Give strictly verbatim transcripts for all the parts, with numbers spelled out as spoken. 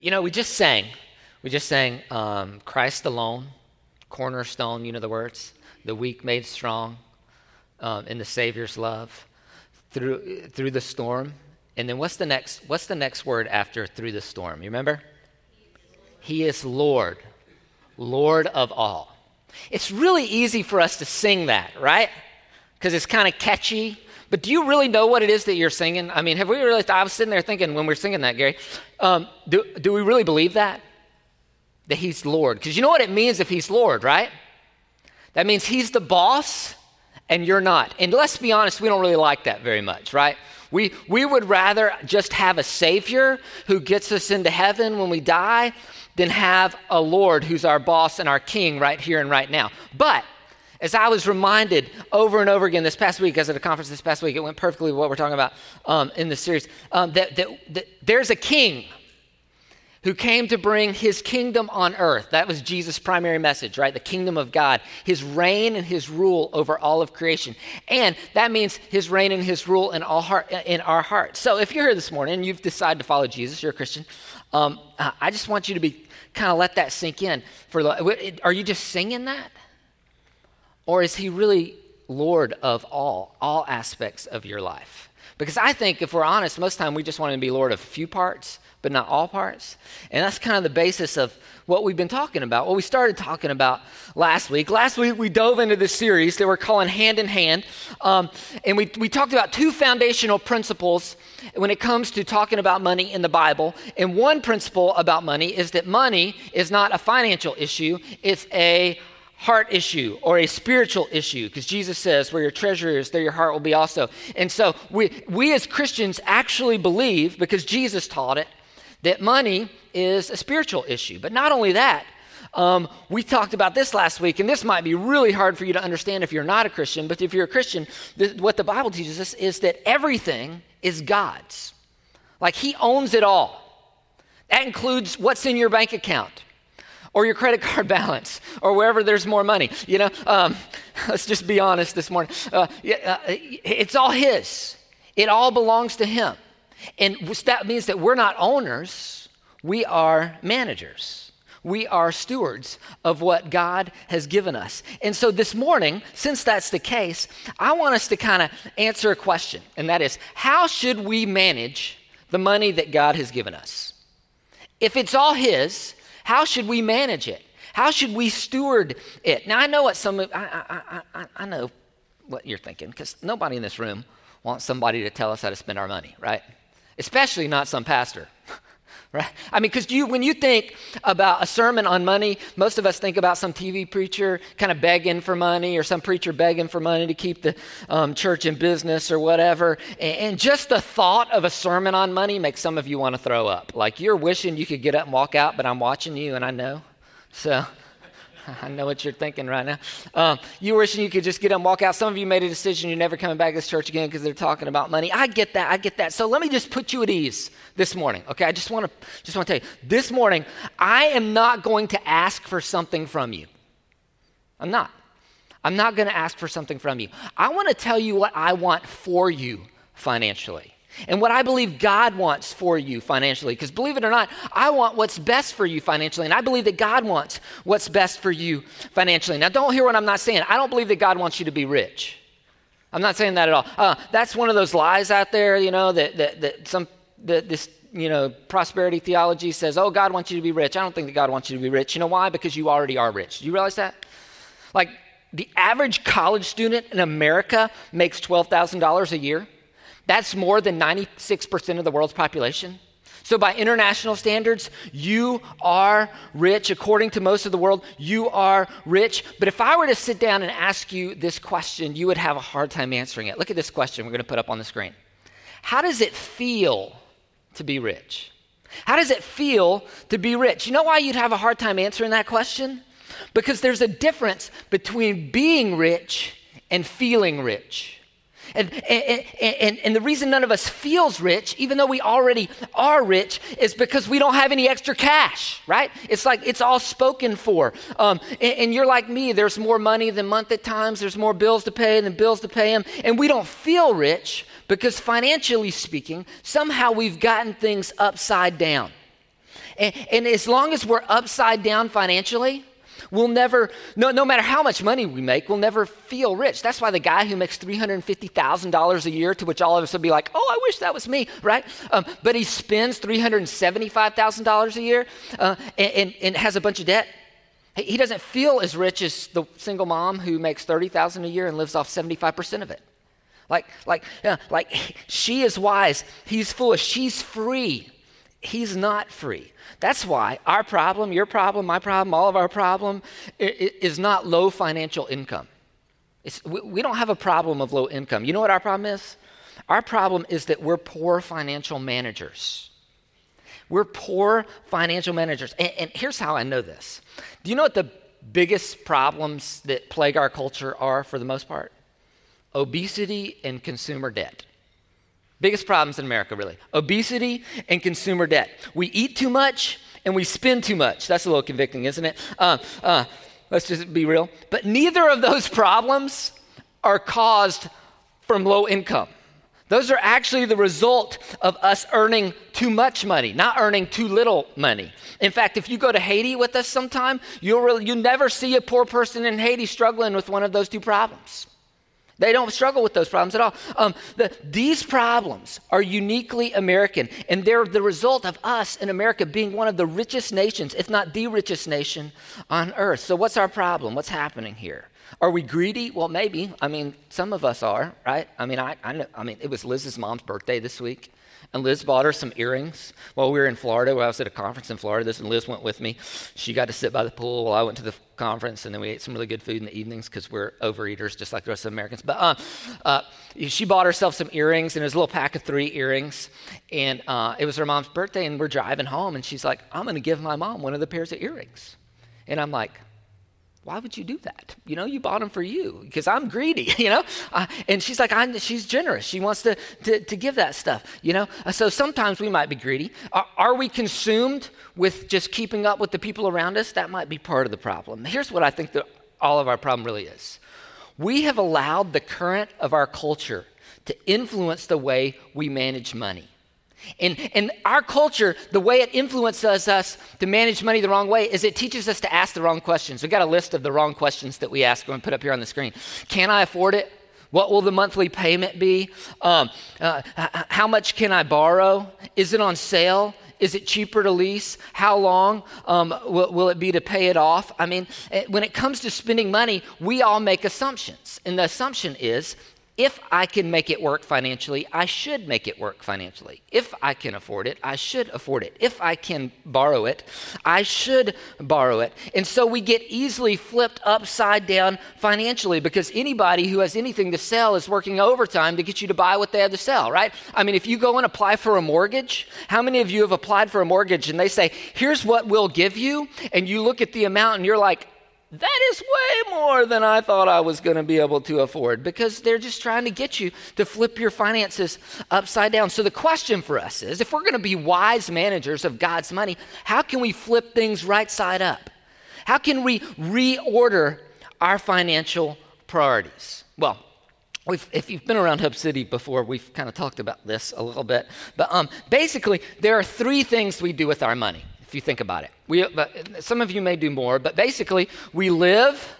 You know, we just sang. We just sang um, Christ alone, cornerstone, you know the words, the weak made strong um, in the Savior's love through through the storm. And then what's the next what's the next word after through the storm? You remember? He is Lord, Lord of all. It's really easy for us to sing that, right? Because it's kind of catchy. But do you really know what it is that you're singing? I mean, have we really, I was sitting there thinking when we were singing that, Gary, um, do, do we really believe that? That he's Lord? Because you know what it means if he's Lord, right? That means he's the boss and you're not. And let's be honest, we don't really like that very much, right? We, we would rather just have a Savior who gets us into heaven when we die than have a Lord who's our boss and our king right here and right now. But as I was reminded over and over again this past week, I was at a conference this past week, it went perfectly with what we're talking about um, in this series, um, that, that, that there's a king who came to bring his kingdom on earth. That was Jesus' primary message, right? The kingdom of God, his reign and his rule over all of creation. And that means his reign and his rule in, all heart, in our hearts. So if you're here this morning and you've decided to follow Jesus, you're a Christian, um, I just want you to be kind of let that sink in. For Are you just singing that? Or is he really Lord of all, all aspects of your life? Because I think if we're honest, most of the time we just want him to be Lord of a few parts, but not all parts. And that's kind of the basis of what we've been talking about, what we started talking about last week. Last week we dove into this series that we're calling Hand in Hand. Um, and we, we talked about two foundational principles when it comes to talking about money in the Bible. And one principle about money is that money is not a financial issue, it's a heart issue or a spiritual issue, because Jesus says where your treasure is, there your heart will be also. And so we we as Christians actually believe, because Jesus taught it, that money is a spiritual issue. But not only that, um, we talked about this last week, and this might be really hard for you to understand if you're not a Christian, but if you're a Christian, th- what the Bible teaches us is that everything is God's. Like he owns it all. That includes what's in your bank account, or your credit card balance, or wherever there's more money. You know, um, let's just be honest this morning. Uh, uh, it's all his. It all belongs to him. And that means that we're not owners, we are managers. We are stewards of what God has given us. And so this morning, since that's the case, I want us to kind of answer a question, and that is, how should we manage the money that God has given us? If it's all his, how should we manage it? How should we steward it? Now, I know what some of, I, I, I, I know what you're thinking, because nobody in this room wants somebody to tell us how to spend our money, right? Especially not some pastor, right? I mean, because you, when you think about a sermon on money, most of us think about some T V preacher kind of begging for money, or some preacher begging for money to keep the um, church in business or whatever. And, and just the thought of a sermon on money makes some of you want to throw up. Like you're wishing you could get up and walk out, but I'm watching you and I know. So I know what you're thinking right now. Um, you're wishing you could just get up and walk out. Some of you made a decision you're never coming back to this church again because they're talking about money. I get that. I get that. So let me just put you at ease this morning. Okay, I just want to just want to tell you this morning, I am not going to ask for something from you. I'm not. I'm not going to ask for something from you. I want to tell you what I want for you financially, and what I believe God wants for you financially. Because believe it or not, I want what's best for you financially, and I believe that God wants what's best for you financially. Now, don't hear what I'm not saying. I don't believe that God wants you to be rich. I'm not saying that at all. Uh, that's one of those lies out there, you know, that that, that some that this you know prosperity theology says, oh, God wants you to be rich. I don't think that God wants you to be rich. You know why? Because you already are rich. Do you realize that? Like the average college student in America makes twelve thousand dollars a year. That's more than ninety-six percent of the world's population. So by international standards, you are rich. According to most of the world, you are rich. But if I were to sit down and ask you this question, you would have a hard time answering it. Look at this question we're going to put up on the screen. How does it feel to be rich? How does it feel to be rich? You know why you'd have a hard time answering that question? Because there's a difference between being rich and feeling rich. And, and, and, and the reason none of us feels rich, even though we already are rich, is because we don't have any extra cash, right? It's like it's all spoken for. Um, and, and you're like me, there's more money than month at times. There's more bills to pay than bills to pay them. And we don't feel rich because financially speaking, somehow we've gotten things upside down. And, and as long as we're upside down financially, we'll never, no, no matter how much money we make, we'll never feel rich. That's why the guy who makes three hundred fifty thousand dollars a year, to which all of us would be like, oh, I wish that was me, right? Um, but he spends three hundred seventy-five thousand dollars a year uh, and, and, and has a bunch of debt. He doesn't feel as rich as the single mom who makes thirty thousand dollars a year and lives off seventy-five percent of it. Like, like, uh, like she is wise, he's foolish, she's free, he's not free. That's why our problem, your problem, my problem, all of our problem is not low financial income. It's, we, we don't have a problem of low income. You know what our problem is? Our problem is that we're poor financial managers. We're poor financial managers. And, and here's how I know this. Do you know what the biggest problems that plague our culture are for the most part? Obesity and consumer debt. Biggest problems in America, really. Obesity and consumer debt. We eat too much and we spend too much. That's a little convicting, isn't it? Uh, uh, let's just be real. But neither of those problems are caused from low income. Those are actually the result of us earning too much money, not earning too little money. In fact, if you go to Haiti with us sometime, you'll really, you never see a poor person in Haiti struggling with one of those two problems. They don't struggle with those problems at all. Um, the, these problems are uniquely American, and they're the result of us in America being one of the richest nations, if not the richest nation on earth. So what's our problem? What's happening here? Are we greedy? Well, maybe. I mean, some of us are, right? I mean, I, I, know, I mean, it was Liz's mom's birthday this week, and Liz bought her some earrings while we were in Florida, where I was at a conference in Florida. This and Liz went with me. She got to sit by the pool while I went to the conference, and then we ate some really good food in the evenings because we're overeaters just like the rest of Americans. But uh, uh, she bought herself some earrings, and it was a little pack of three earrings, and uh, it was her mom's birthday, and we're driving home, and she's like, I'm going to give my mom one of the pairs of earrings. And I'm like, why would you do that? You know, you bought them for you because I'm greedy, you know? Uh, and she's like, I, she's generous. She wants to, to, to give that stuff, you know? Uh, so sometimes we might be greedy. Are, are we consumed with just keeping up with the people around us? That might be part of the problem. Here's what I think that all of our problem really is. We have allowed the current of our culture to influence the way we manage money. And, and our culture, the way it influences us to manage money the wrong way is it teaches us to ask the wrong questions. We've got a list of the wrong questions that we ask. I'm going to put up here on the screen. Can I afford it? What will the monthly payment be? Um, uh, how much can I borrow? Is it on sale? Is it cheaper to lease? How long um, will, will it be to pay it off? I mean, when it comes to spending money, we all make assumptions. And the assumption is, if I can make it work financially, I should make it work financially. If I can afford it, I should afford it. If I can borrow it, I should borrow it. And so we get easily flipped upside down financially because anybody who has anything to sell is working overtime to get you to buy what they have to sell, right? I mean, if you go and apply for a mortgage, how many of you have applied for a mortgage and they say, here's what we'll give you, and you look at the amount and you're like, that is way more than I thought I was going to be able to afford, because they're just trying to get you to flip your finances upside down. So the question for us is, if we're going to be wise managers of God's money, how can we flip things right side up? How can we reorder our financial priorities? Well, We've, if you've been around Hub City before, we've kind of talked about this a little bit. But um, basically, there are three things we do with our money. If you think about it. We, but some of you may do more, but basically we live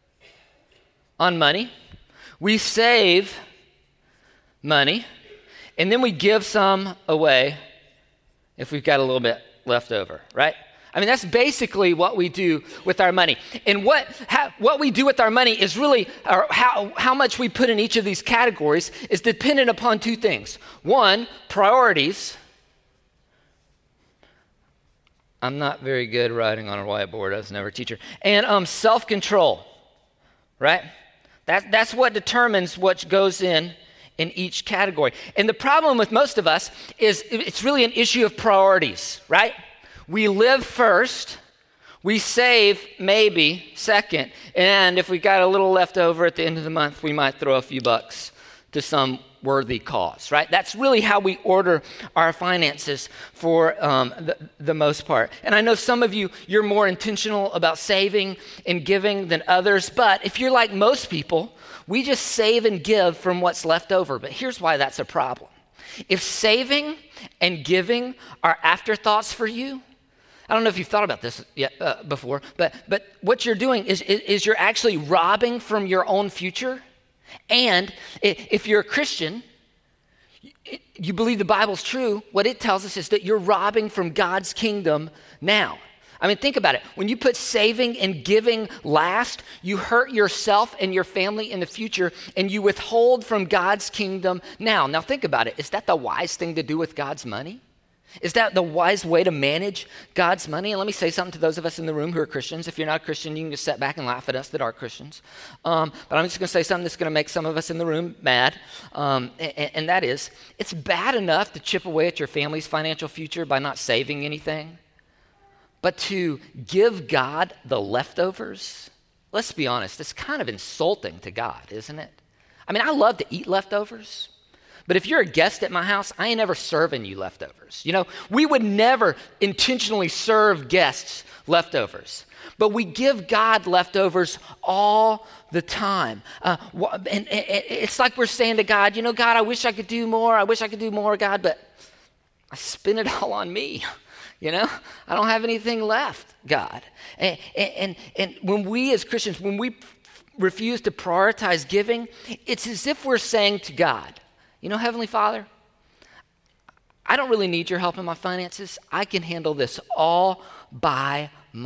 on money, we save money, and then we give some away if we've got a little bit left over, right? I mean, that's basically what we do with our money. And what how, what we do with our money is really, or how, how much we put in each of these categories is dependent upon two things. One, priorities. I'm not very good writing on a whiteboard. I was never a teacher. And um, self-control, right? That, that's what determines what goes in in each category. And the problem with most of us is it's really an issue of priorities, right? We live first, we save maybe second, and if we got a little left over at the end of the month, we might throw a few bucks to some worthy cause, right? That's really how we order our finances for um, the, the most part. And I know some of you, you're more intentional about saving and giving than others, but if you're like most people, we just save and give from what's left over. But here's why that's a problem. If saving and giving are afterthoughts for you, I don't know if you've thought about this yet uh, before, but but what you're doing is, is is you're actually robbing from your own future. And if you're a Christian, you believe the Bible's true, what it tells us is that you're robbing from God's kingdom now. I mean, think about it. When you put saving and giving last, you hurt yourself and your family in the future, and you withhold from God's kingdom now. Now, think about it. Is that the wise thing to do with God's money? Is that the wise way to manage God's money? And let me say something to those of us in the room who are Christians. If you're not a Christian, you can just sit back and laugh at us that are Christians. Um, but I'm just going to say something that's going to make some of us in the room mad. Um, and, and that is, it's bad enough to chip away at your family's financial future by not saving anything. But to give God the leftovers, let's be honest, it's kind of insulting to God, isn't it? I mean, I love to eat leftovers. But if you're a guest at my house, I ain't ever serving you leftovers. You know, we would never intentionally serve guests leftovers. But we give God leftovers all the time. Uh, and it's like we're saying to God, you know, God, I wish I could do more. I wish I could do more, God, but I spend it all on me. You know, I don't have anything left, God. And, and, and when we as Christians, when we refuse to prioritize giving, it's as if we're saying to God, you know, Heavenly Father, I don't really need your help in my finances. I can handle this all by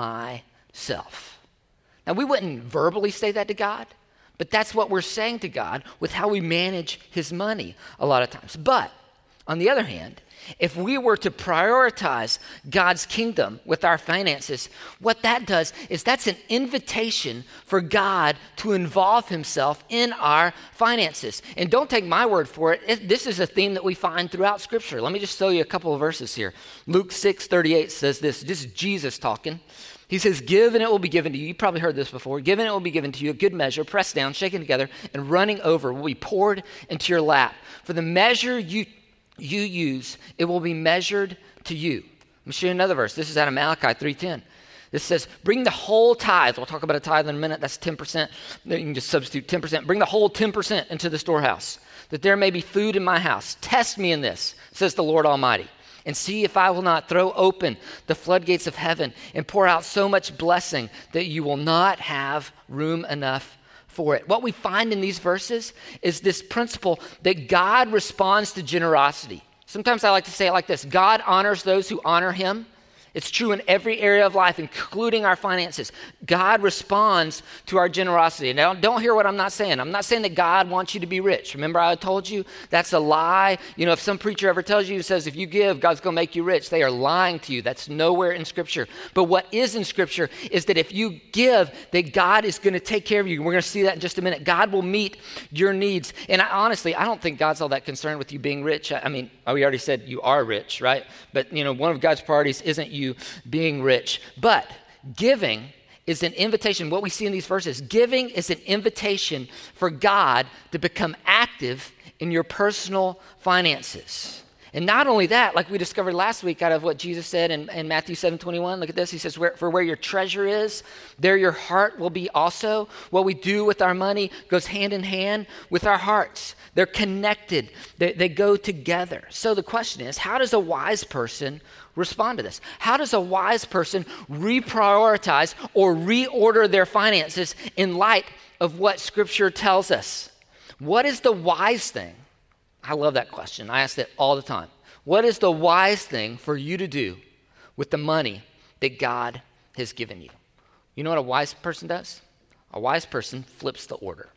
myself. Now, we wouldn't verbally say that to God, but that's what we're saying to God with how we manage his money a lot of times. But on the other hand, if we were to prioritize God's kingdom with our finances, what that does is that's an invitation for God to involve himself in our finances. And don't take my word for it. it this is a theme that we find throughout Scripture. Let me just show you a couple of verses here. Luke six thirty-eight says this. This is Jesus talking. He says, give and it will be given to you. You probably heard this before. Give and it will be given to you, a good measure, pressed down, shaken together, and running over will be poured into your lap. For the measure you you use, it will be measured to you. Let me show you another verse. This is out of Malachi three ten. This says, bring the whole tithe. We'll talk about a tithe in a minute. That's ten percent. You can just substitute ten percent. Bring the whole ten percent into the storehouse, that there may be food in my house. Test me in this, says the Lord Almighty, and see if I will not throw open the floodgates of heaven and pour out so much blessing that you will not have room enough for it. What we find in these verses is this principle that God responds to generosity. Sometimes I like to say it like this: God honors those who honor him. It's true in every area of life, including our finances. God responds to our generosity. Now, don't hear what I'm not saying. I'm not saying that God wants you to be rich. Remember, I told you that's a lie. You know, if some preacher ever tells you, says, if you give, God's going to make you rich, they are lying to you. That's nowhere in Scripture. But what is in Scripture is that if you give, that God is going to take care of you. We're going to see that in just a minute. God will meet your needs. And I, honestly, I don't think God's all that concerned with you being rich. I, I mean, we already said you are rich, right? But, you know, one of God's priorities isn't you being rich. But giving is an invitation. What we see in these verses, giving is an invitation for God to become active in your personal finances. And not only that, like we discovered last week out of what Jesus said in, in Matthew seven twenty-one, look at this. He says, where, for where your treasure is, there your heart will be also. What we do with our money goes hand in hand with our hearts. They're connected. They, they go together. So the question is, how does a wise person respond to this? How does a wise person reprioritize or reorder their finances in light of what Scripture tells us? What is the wise thing? I love that question. I ask that all the time. What is the wise thing for you to do with the money that God has given you? You know what a wise person does? A wise person flips the order.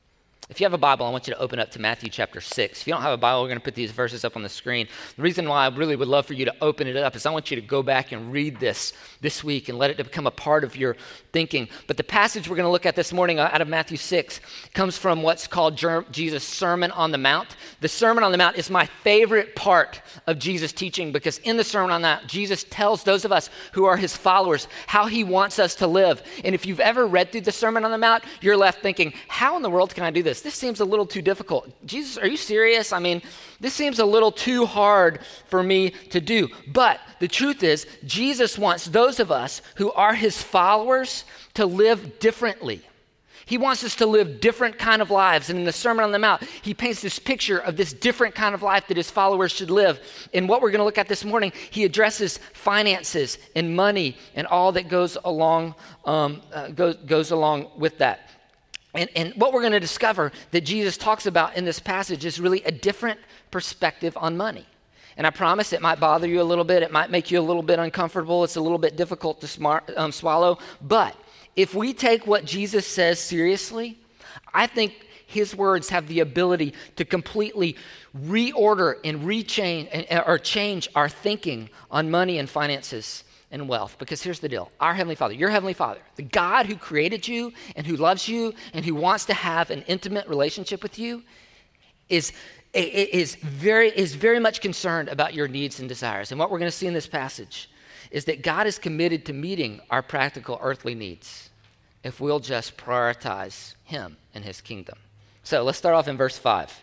If you have a Bible, I want you to open up to Matthew chapter six. If you don't have a Bible, we're going to put these verses up on the screen. The reason why I really would love for you to open it up is I want you to go back and read this this week and let it become a part of your thinking. But the passage we're going to look at this morning out of Matthew six comes from what's called Jesus' Sermon on the Mount. The Sermon on the Mount is my favorite part of Jesus' teaching, because in the Sermon on the Mount, Jesus tells those of us who are his followers how he wants us to live. And if you've ever read through the Sermon on the Mount, you're left thinking, how in the world can I do this? This seems a little too difficult. Jesus, are you serious? I mean, this seems a little too hard for me to do. But the truth is, Jesus wants those of us who are his followers to live differently. He wants us to live different kind of lives. And in the Sermon on the Mount, he paints this picture of this different kind of life that his followers should live. And what we're going to look at this morning, he addresses finances and money and all that goes along um, uh, goes, goes along with that. And, and what we're going to discover that Jesus talks about in this passage is really a different perspective on money. And I promise it might bother you a little bit. It might make you a little bit uncomfortable. It's a little bit difficult to smart, um, swallow. But if we take what Jesus says seriously, I think his words have the ability to completely reorder and rechange or change our thinking on money and finances and wealth. Because here's the deal. Our Heavenly Father, your Heavenly Father, the God who created you and who loves you and who wants to have an intimate relationship with you is, is, very, is very much concerned about your needs and desires. And what we're going to see in this passage is that God is committed to meeting our practical earthly needs if we'll just prioritize him and his kingdom. So let's start off in verse five,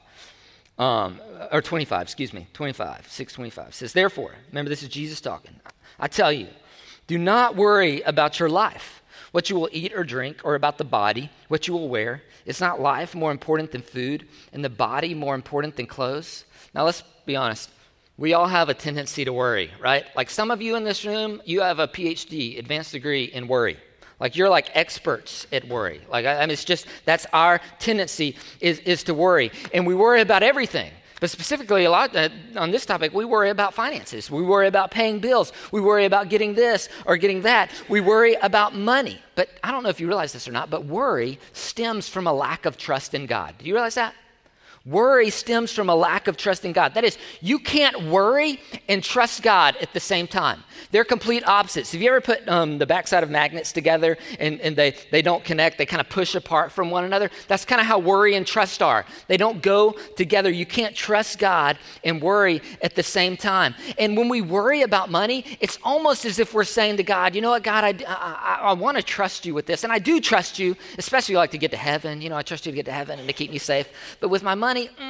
um, or twenty-five, excuse me, twenty-five, six twenty-five. It says, therefore, remember this is Jesus talking, I tell you, do not worry about your life, what you will eat or drink, or about the body, what you will wear. Is not life more important than food, and the body more important than clothes? Now let's be honest. We all have a tendency to worry, right? Like some of you in this room, you have a P H D, advanced degree in worry. Like you're like experts at worry. Like I, I mean, it's just, that's our tendency is, is to worry. And we worry about everything. But specifically a lot uh, on this topic, we worry about finances. We worry about paying bills. We worry about getting this or getting that. We worry about money. But I don't know if you realize this or not, but worry stems from a lack of trust in God. Do you realize that? Worry stems from a lack of trust in God. That is, you can't worry and trust God at the same time. They're complete opposites. Have you ever put um, the backside of magnets together and, and they, they don't connect? They kind of push apart from one another. That's kind of how worry and trust are. They don't go together. You can't trust God and worry at the same time. And when we worry about money, it's almost as if we're saying to God, you know what, God, I, I, I want to trust you with this. And I do trust you, especially like to get to heaven. You know, I trust you to get to heaven and to keep me safe. But with my money, mm,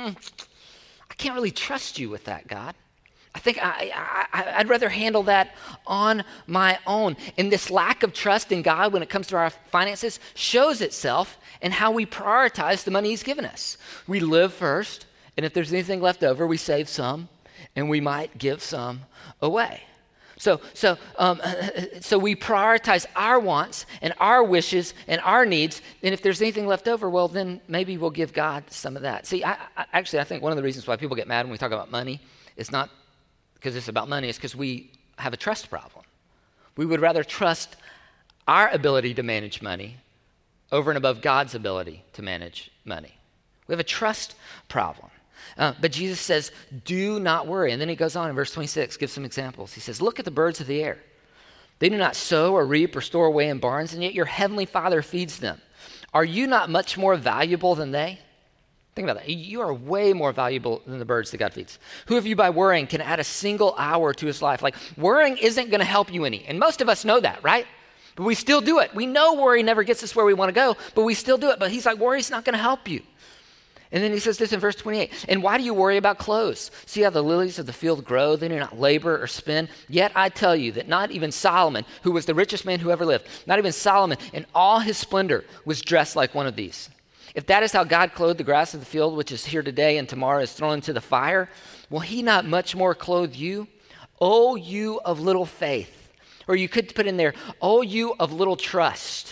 I can't really trust you with that, God. I think I, I, I'd rather handle that on my own. And this lack of trust in God when it comes to our finances shows itself in how we prioritize the money he's given us. We live first, and if there's anything left over, we save some, and we might give some away. So, so, um, so we prioritize our wants and our wishes and our needs, and if there's anything left over, well, then maybe we'll give God some of that. See, I, I, actually, I think one of the reasons why people get mad when we talk about money is not because it's about money, it's because we have a trust problem. We would rather trust our ability to manage money over and above God's ability to manage money. We have a trust problem. Uh, but Jesus says, do not worry. And then he goes on in verse twenty-six, gives some examples. He says, look at the birds of the air. They do not sow or reap or store away in barns, and yet your heavenly Father feeds them. Are you not much more valuable than they? Think about that. You are way more valuable than the birds that God feeds. Who of you by worrying can add a single hour to his life? Like worrying isn't going to help you any. And most of us know that, right? But we still do it. We know worry never gets us where we want to go, but we still do it. But he's like, worry's not going to help you. And then he says this in verse twenty-eight, and why do you worry about clothes? See how the lilies of the field grow? They do not labor or spin. Yet I tell you that not even Solomon, who was the richest man who ever lived, not even Solomon in all his splendor was dressed like one of these. If that is how God clothed the grass of the field, which is here today and tomorrow is thrown into the fire, will he not much more clothe you? O you of little faith. Or you could put in there, O you of little trust.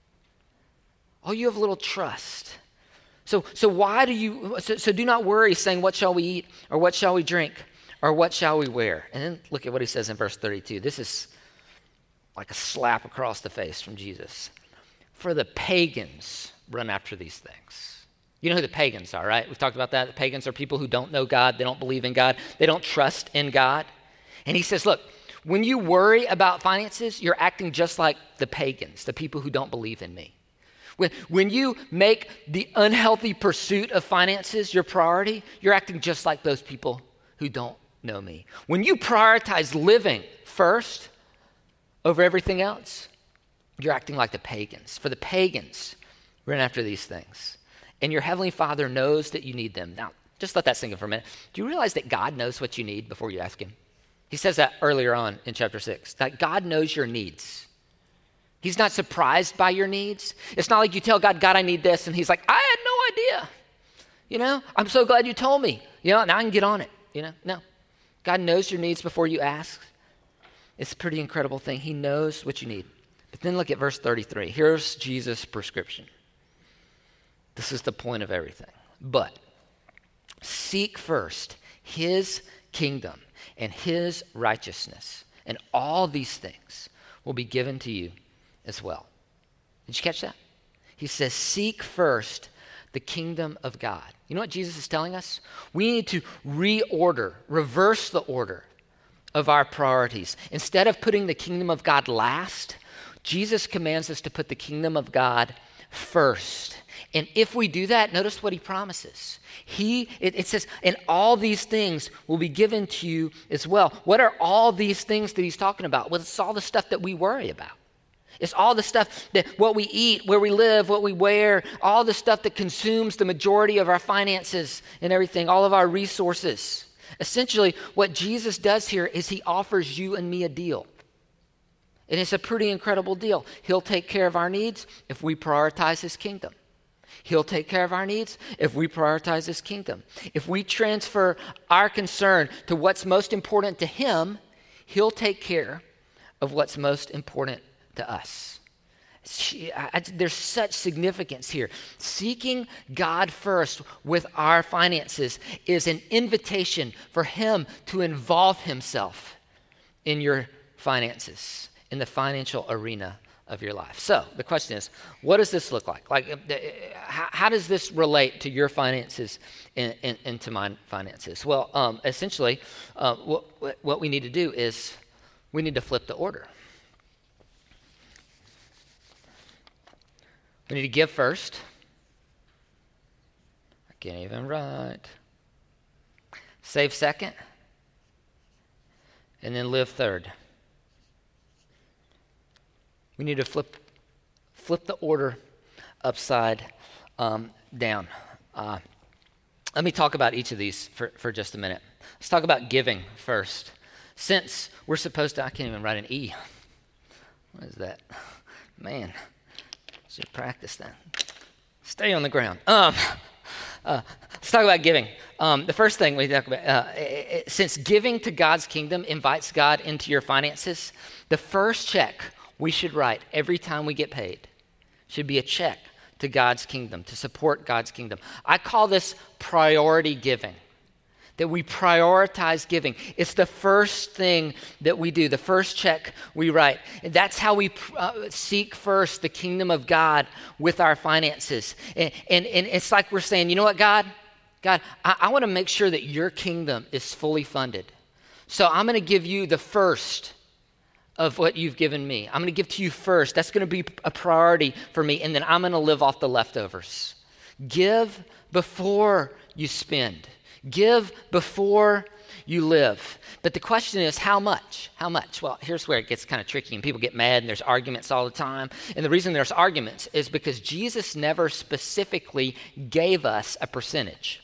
O you of little trust. So, so why do you, so, so do not worry saying, what shall we eat? Or what shall we drink? Or what shall we wear? And then look at what he says in verse thirty-two. This is like a slap across the face from Jesus. For the pagans run after these things. You know who the pagans are, right? We've talked about that. The pagans are people who don't know God. They don't believe in God. They don't trust in God. And he says, look, when you worry about finances, you're acting just like the pagans, the people who don't believe in me. When, when you make the unhealthy pursuit of finances your priority, you're acting just like those people who don't know me. When you prioritize living first over everything else, you're acting like the pagans. For the pagans, run after these things. And your heavenly Father knows that you need them. Now, just let that sink in for a minute. Do you realize that God knows what you need before you ask him? He says that earlier on in chapter six, that God knows your needs He's not surprised by your needs. It's not like you tell God, God, I need this, and he's like, I had no idea. You know, I'm so glad you told me. You know, now I can get on it. You know, no. God knows your needs before you ask. It's a pretty incredible thing. He knows what you need. But then look at verse thirty-three. Here's Jesus' prescription. This is the point of everything. But seek first his kingdom and his righteousness, and all these things will be given to you as well. Did you catch that? He says, seek first the kingdom of God. You know what Jesus is telling us? We need to reorder, reverse the order of our priorities. Instead of putting the kingdom of God last, Jesus commands us to put the kingdom of God first. And if we do that, notice what he promises. He, it, it says, and all these things will be given to you as well. What are all these things that he's talking about? Well, it's all the stuff that we worry about. It's all the stuff that what we eat, where we live, what we wear, all the stuff that consumes the majority of our finances and everything, all of our resources. Essentially, what Jesus does here is he offers you and me a deal. And it's a pretty incredible deal. He'll take care of our needs if we prioritize his kingdom. He'll take care of our needs if we prioritize his kingdom. If we transfer our concern to what's most important to him, he'll take care of what's most important to us. She, I, there's such significance here. Seeking God first with our finances is an invitation for him to involve himself in your finances, in the financial arena of your life. So the question is, what does this look like? Like, uh, how, how does this relate to your finances and, and, and to my finances? Well, um, essentially, uh, what, what we need to do is we need to flip the order. We need to give first. I can't even write. Save second. And then live third. We need to flip flip the order upside um, down. Uh, let me talk about each of these for, for just a minute. Let's talk about giving first. Since we're supposed to, I can't even write an E. What is that? Man, should practice that. Stay on the ground. Um, uh, let's talk about giving. Um, the first thing we talk about, uh, it, it, since giving to God's kingdom invites God into your finances, the first check we should write every time we get paid should be a check to God's kingdom, to support God's kingdom. I call this priority giving, that we prioritize giving. It's the first thing that we do, the first check we write. And that's how we uh, seek first the kingdom of God with our finances. And, and, and it's like we're saying, you know what, God? God, I, I want to make sure that your kingdom is fully funded. So I'm going to give you the first of what you've given me. I'm going to give to you first. That's going to be a priority for me. And then I'm going to live off the leftovers. Give before you spend. Give before you live. But the question is, how much? How much? Well, here's where it gets kind of tricky and people get mad and there's arguments all the time. And the reason there's arguments is because Jesus never specifically gave us a percentage.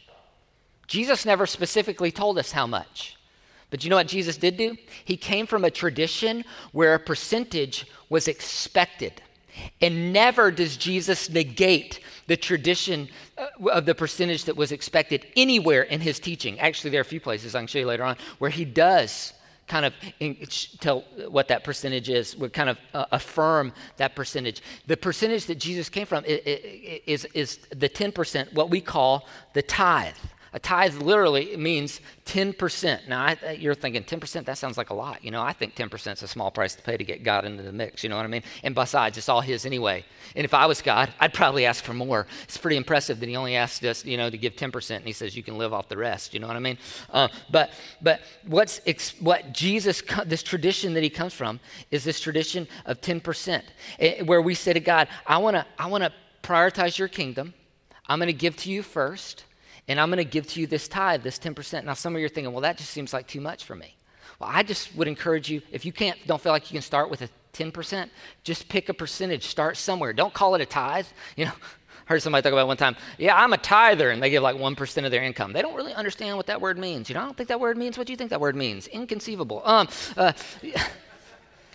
Jesus never specifically told us how much. But you know what Jesus did do? He came from a tradition where a percentage was expected. And never does Jesus negate the tradition of the percentage that was expected anywhere in his teaching. Actually, there are a few places I can show you later on where he does kind of tell what that percentage is, would kind of uh, affirm that percentage. The percentage that Jesus came from is, is the ten percent, what we call the tithe. A tithe literally means ten percent. Now, I, you're thinking ten percent, that sounds like a lot. You know, I think ten percent is a small price to pay to get God into the mix. You know what I mean? And besides, it's all his anyway. And if I was God, I'd probably ask for more. It's pretty impressive that he only asked us, you know, to give ten percent, and he says you can live off the rest. You know what I mean? Uh, but but what's ex- what Jesus, this tradition that he comes from is this tradition of ten percent, where we say to God, I want to I want to prioritize your kingdom. I'm going to give to you first. And I'm going to give to you this tithe, this ten percent. Now, some of you are thinking, well, that just seems like too much for me. Well, I just would encourage you, if you can't, don't feel like you can start with a ten percent, just pick a percentage, start somewhere. Don't call it a tithe. You know, I heard somebody talk about one time, yeah, I'm a tither, and they give like one percent of their income. They don't really understand what that word means. You know, I don't think that word means what you think that word means. Inconceivable. Um, uh,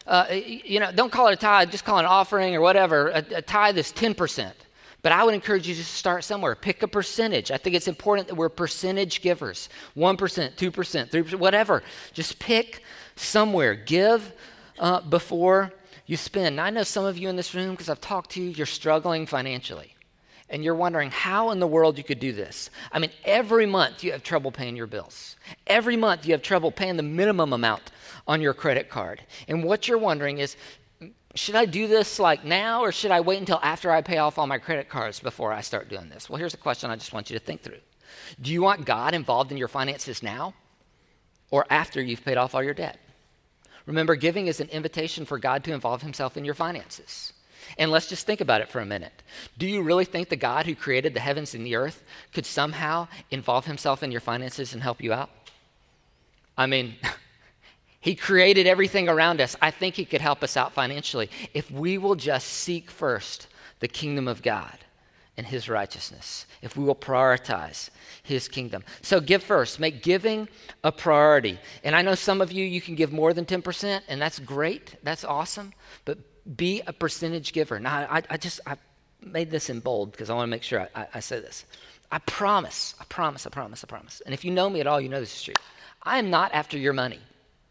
uh, you know, don't call it a tithe, just call it an offering or whatever. A, a tithe is ten percent. But I would encourage you to start somewhere. Pick a percentage. I think it's important that we're percentage givers. one percent, two percent, three percent, whatever. Just pick somewhere. Give uh, before you spend. Now, I know some of you in this room, because I've talked to you, you're struggling financially. And you're wondering how in the world you could do this. I mean, every month you have trouble paying your bills. Every month you have trouble paying the minimum amount on your credit card. And what you're wondering is, should I do this like now, or should I wait until after I pay off all my credit cards before I start doing this? Well, here's a question I just want you to think through. Do you want God involved in your finances now, or after you've paid off all your debt? Remember, giving is an invitation for God to involve himself in your finances. And let's just think about it for a minute. Do you really think the God who created the heavens and the earth could somehow involve himself in your finances and help you out? I mean, he created everything around us. I think he could help us out financially if we will just seek first the kingdom of God and his righteousness, if we will prioritize his kingdom. So give first. Make giving a priority. And I know some of you, you can give more than ten percent, and that's great. That's awesome. But be a percentage giver. Now, I, I just I made this in bold because I want to make sure I, I, I say this. I promise, I promise, I promise, I promise. And if you know me at all, you know this is true. I am not after your money.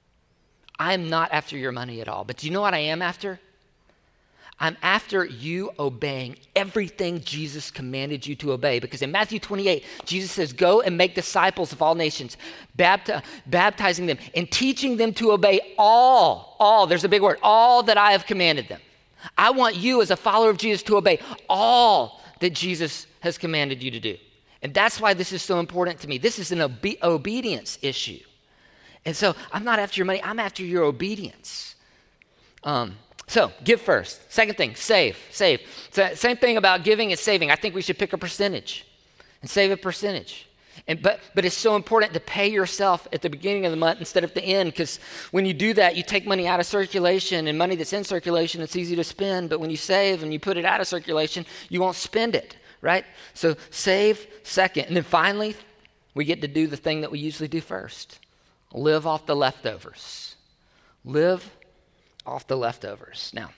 I am not after your money at all. But do you know what I am after? I'm after you obeying everything Jesus commanded you to obey. Because in Matthew twenty-eight, Jesus says, go and make disciples of all nations, bapti- baptizing them and teaching them to obey all, all, there's a big word, all that I have commanded them. I want you as a follower of Jesus to obey all that Jesus has commanded you to do. And that's why this is so important to me. This is an obe- obedience issue. And so I'm not after your money, I'm after your obedience. Um, so give first. Second thing, save, save. So same thing about giving and saving. I think we should pick a percentage and save a percentage. And but but it's so important to pay yourself at the beginning of the month instead of the end, because when you do that, you take money out of circulation, and money that's in circulation, it's easy to spend. But when you save and you put it out of circulation, you won't spend it, right? So save second. And then finally, we get to do the thing that we usually do first. Live off the leftovers. Live off the leftovers. Now,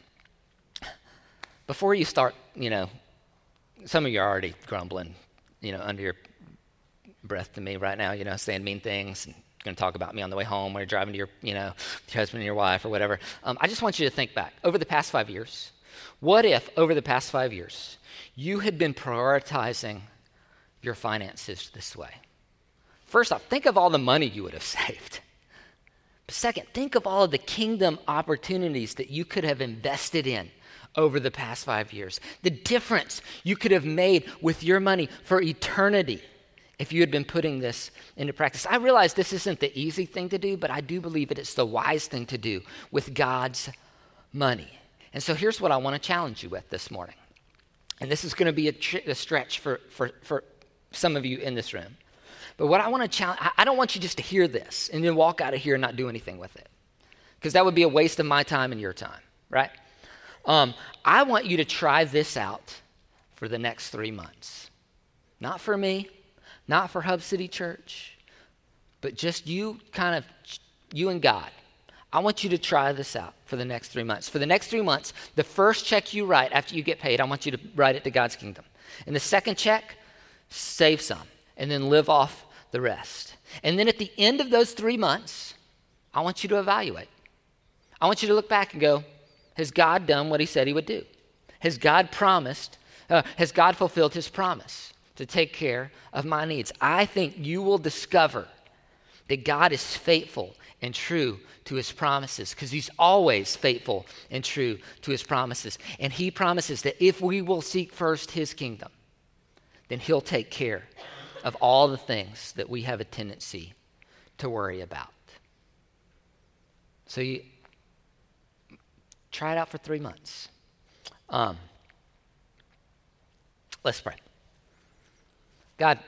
before you start, you know, some of you are already grumbling, you know, under your breath to me right now, you know, saying mean things and going to talk about me on the way home when you're driving to your, you know, your husband and your wife or whatever. Um, I just want you to think back. Over the past five years, what if over the past five years you had been prioritizing your finances this way? First off, think of all the money you would have saved. But second, think of all of the kingdom opportunities that you could have invested in over the past five years. The difference you could have made with your money for eternity if you had been putting this into practice. I realize this isn't the easy thing to do, but I do believe that it's the wise thing to do with God's money. And so here's what I want to challenge you with this morning. And this is going to be a, tr- a stretch for, for, for some of you in this room. But what I want to challenge, I don't want you just to hear this and then walk out of here and not do anything with it, because that would be a waste of my time and your time, right? Um, I want you to try this out for the next three months. Not for me, not for Hub City Church, but just you kind of, you and God. I want you to try this out for the next three months. For the next three months, the first check you write after you get paid, I want you to write it to God's kingdom. And the second check, save some and then live off the rest. And then at the end of those three months, I want you to evaluate. I want you to look back and go, has God done what he said he would do? Has God promised, uh, has God fulfilled his promise to take care of my needs? I think you will discover that God is faithful and true to his promises, because he's always faithful and true to his promises. And he promises that if we will seek first his kingdom, then he'll take care of all the things that we have a tendency to worry about. So you try it out for three months. Um, let's pray. God,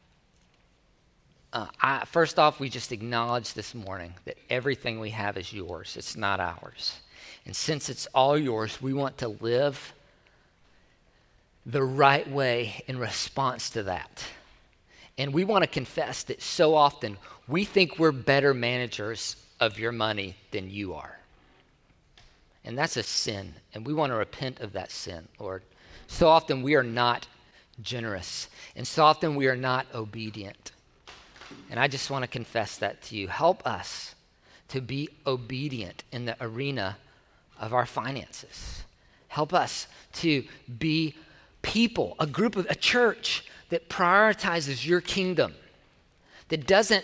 uh, I, first off, we just acknowledge this morning that everything we have is yours. It's not ours. And since it's all yours, we want to live the right way in response to that. And we want to confess that so often we think we're better managers of your money than you are. And that's a sin. And we want to repent of that sin, Lord. So often we are not generous. And so often we are not obedient. And I just want to confess that to you. Help us to be obedient in the arena of our finances. Help us to be people, a group of, a church that prioritizes your kingdom, that doesn't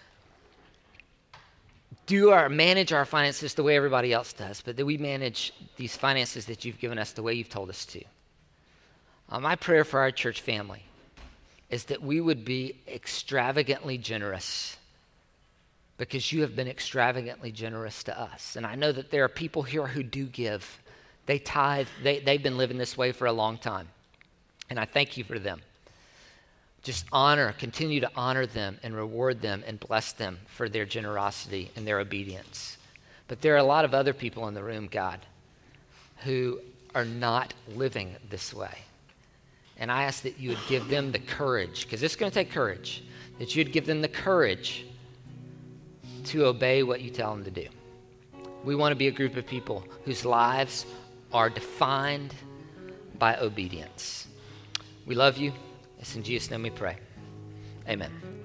do our, manage our finances the way everybody else does, but that we manage these finances that you've given us the way you've told us to. Uh, my prayer for our church family is that we would be extravagantly generous because you have been extravagantly generous to us. And I know that there are people here who do give. They tithe. They, they've been living this way for a long time. And I thank you for them. Just honor, continue to honor them and reward them and bless them for their generosity and their obedience. But there are a lot of other people in the room, God, who are not living this way. And I ask that you would give them the courage, because it's going to take courage, that you'd give them the courage to obey what you tell them to do. We want to be a group of people whose lives are defined by obedience. We love you. It's in Jesus' name we pray. Amen.